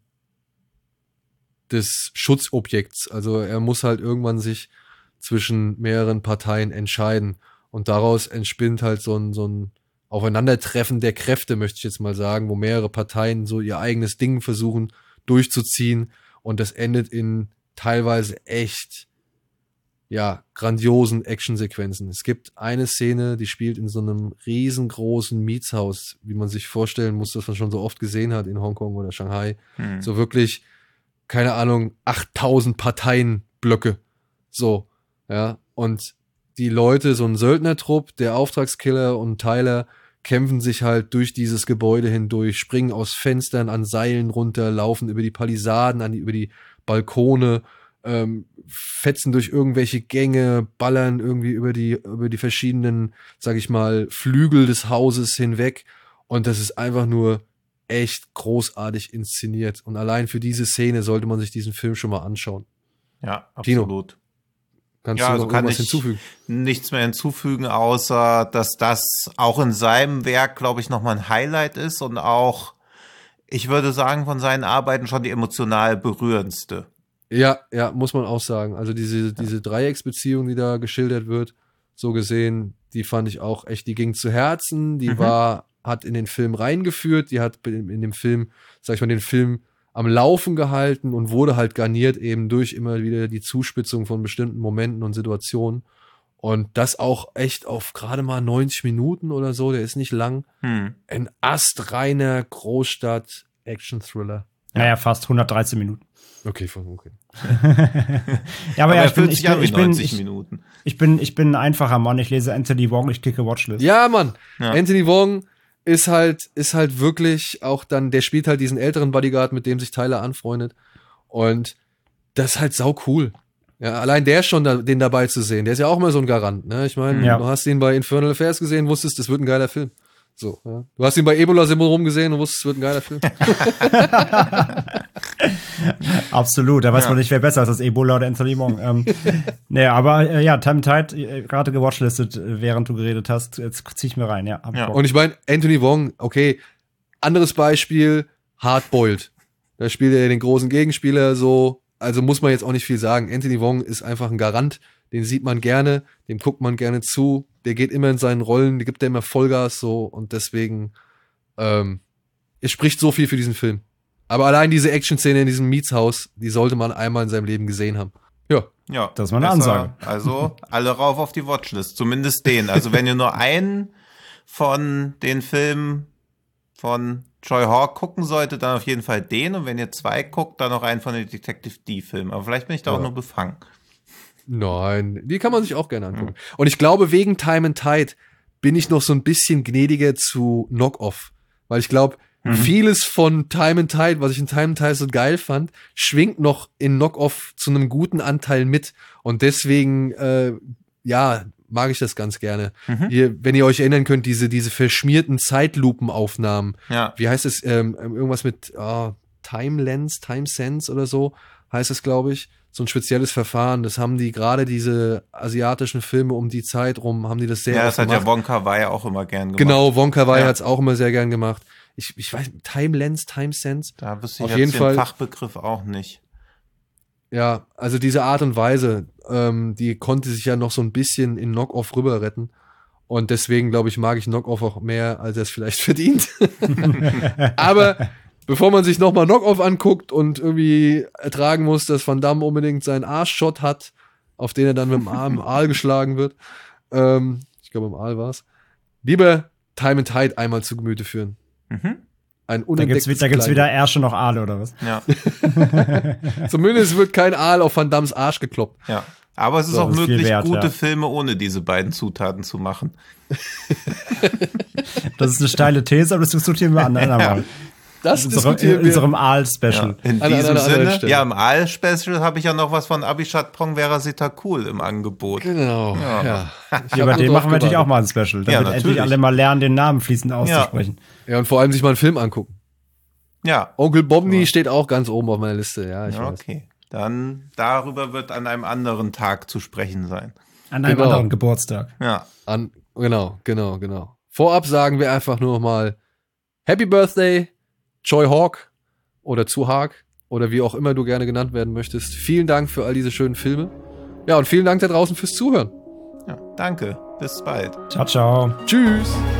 des Schutzobjekts. Also er muss halt irgendwann sich zwischen mehreren Parteien entscheiden. Und daraus entspinnt halt so ein, so ein Aufeinandertreffen der Kräfte, möchte ich jetzt mal sagen, wo mehrere Parteien so ihr eigenes Ding versuchen durchzuziehen. Und das endet in teilweise echt, ja, grandiosen Actionsequenzen. Es gibt eine Szene, die spielt in so einem riesengroßen Mietshaus, wie man sich vorstellen muss, das man schon so oft gesehen hat in Hongkong oder Shanghai. Hm. So wirklich, keine Ahnung, achttausend Parteienblöcke. So, ja. Und die Leute, so ein Söldnertrupp, der Auftragskiller und Tyler, kämpfen sich halt durch dieses Gebäude hindurch, springen aus Fenstern an Seilen runter, laufen über die Palisaden, an die, über die Balkone, ähm, fetzen durch irgendwelche Gänge, ballern irgendwie über die, über die verschiedenen, sag ich mal, Flügel des Hauses hinweg. Und das ist einfach nur echt großartig inszeniert. Und allein für diese Szene sollte man sich diesen Film schon mal anschauen. Ja, absolut. Tino, kannst ja, du also noch kann irgendwas ich hinzufügen? Nichts mehr hinzufügen, außer dass das auch in seinem Werk, glaube ich, nochmal ein Highlight ist und auch, ich würde sagen, von seinen Arbeiten schon die emotional berührendste. Ja, ja, muss man auch sagen. Also diese, diese Dreiecksbeziehung, die da geschildert wird, so gesehen, die fand ich auch echt, die ging zu Herzen, die mhm. war, hat in den Film reingeführt, die hat in, in dem Film, sag ich mal, den Film am Laufen gehalten und wurde halt garniert eben durch immer wieder die Zuspitzung von bestimmten Momenten und Situationen. Und das auch echt auf gerade mal neunzig Minuten oder so, der ist nicht lang. Hm. Ein astreiner Großstadt-Action-Thriller. Naja, fast hundertdreizehn Minuten. Okay, okay. Ja, aber, aber ja, ich bin, ich, bin, ich, bin, ich, ich, bin, ich bin ein einfacher Mann. Ich lese Anthony Wong, ich klicke Watchlist. Ja, Mann. Ja. Anthony Wong ist halt, ist halt wirklich auch dann, der spielt halt diesen älteren Bodyguard, mit dem sich Tyler anfreundet. Und das ist halt sau cool. Ja, allein der schon, da, den dabei zu sehen, der ist ja auch mal so ein Garant, ne? Ich meine, ja. Du hast ihn bei Infernal Affairs gesehen, wusstest, das wird ein geiler Film. So, ja. Du hast ihn bei Ebola-Syndrom gesehen und wusstest, es wird ein geiler Film. Absolut, da weiß ja. man nicht, wer besser ist, als Ebola oder Anthony Wong. ähm, nee, aber äh, ja, Time and Tide, äh, gerade gewatchlistet, während du geredet hast, jetzt zieh ich mir rein, ja. ja. Und ich meine, Anthony Wong, okay, anderes Beispiel, Hardboiled. Da spielt er den großen Gegenspieler so, also muss man jetzt auch nicht viel sagen. Anthony Wong ist einfach ein Garant, den sieht man gerne, dem guckt man gerne zu, der geht immer in seinen Rollen, der gibt der immer Vollgas so und deswegen, ähm, es spricht so viel für diesen Film. Aber allein diese Action-Szene in diesem Mietshaus, die sollte man einmal in seinem Leben gesehen haben. Ja. Ja. Das ist mal eine Ansage. Also, alle rauf auf die Watchlist. Zumindest den. Also, wenn ihr nur einen von den Filmen von Troy Hawk gucken solltet, dann auf jeden Fall den. Und wenn ihr zwei guckt, dann noch einen von den Detective D-Filmen. Aber vielleicht bin ich da ja. auch nur befangen. Nein, die kann man sich auch gerne angucken. Mhm. Und ich glaube, wegen Time and Tide bin ich noch so ein bisschen gnädiger zu Knock-Off. Weil ich glaube, mhm. vieles von Time and Tide, was ich in Time and Tide so geil fand, schwingt noch in Knock-Off zu einem guten Anteil mit. Und deswegen, äh, ja, mag ich das ganz gerne. Mhm. Ihr, wenn ihr euch erinnern könnt, diese, diese verschmierten Zeitlupenaufnahmen. Ja. Wie heißt es? Ähm, irgendwas mit oh, Time Lens, Time Sense oder so heißt es, glaube ich. So ein spezielles Verfahren. Das haben die gerade diese asiatischen Filme um die Zeit rum, haben die das sehr Ja, das hat gemacht. ja Wong Kar-wai auch immer gern gemacht. Genau, Wong Kar-wai ja. hat es auch immer sehr gern gemacht. Ich, ich weiß, Time Lens, Time Sense. Da wüsste ich auf jetzt jeden den Fall, Fachbegriff auch nicht. Ja, also diese Art und Weise, ähm, die konnte sich ja noch so ein bisschen in Knock-Off rüber retten. Und deswegen, glaube ich, mag ich Knock-Off auch mehr, als er es vielleicht verdient. Aber bevor man sich nochmal Knock-Off anguckt und irgendwie ertragen muss, dass Van Damme unbedingt seinen Arschshot hat, auf den er dann mit dem Arm im Aal geschlagen wird, ähm, ich glaube im Aal war's, lieber Time and Tide einmal zu Gemüte führen. Mhm. Ein da gibt's, da gibt's weder Ärsche noch Aale, oder was? Ja. Zumindest wird kein Aal auf Van Dammes Arsch gekloppt. Ja. Aber es ist so, auch möglich, wert, gute ja. Filme ohne diese beiden Zutaten zu machen. Das ist eine steile These, aber das diskutieren wir andermal. Ja. Das in unserem, in unserem Aal-Special. Ja, in an, diesem an Sinne, ja, im Aal-Special habe ich ja noch was von Abhishek Prongvera Sitakul im Angebot. Genau, ja. ja. ja über den machen wir natürlich auch mal ein Special, damit ja, endlich alle mal lernen, den Namen fließend auszusprechen. Ja, und vor allem sich mal einen Film angucken. Ja. Onkel Bomni ja. steht auch ganz oben auf meiner Liste, ja, ich ja, weiß. Okay. Dann darüber wird an einem anderen Tag zu sprechen sein. An einem genau. anderen Geburtstag. Ja. An, genau, genau, genau. Vorab sagen wir einfach nur noch mal Happy Birthday, Choi Hawk oder Zu Haag oder wie auch immer du gerne genannt werden möchtest. Vielen Dank für all diese schönen Filme. Ja, und vielen Dank da draußen fürs Zuhören. Ja, danke. Bis bald. Ciao, ciao. Tschüss.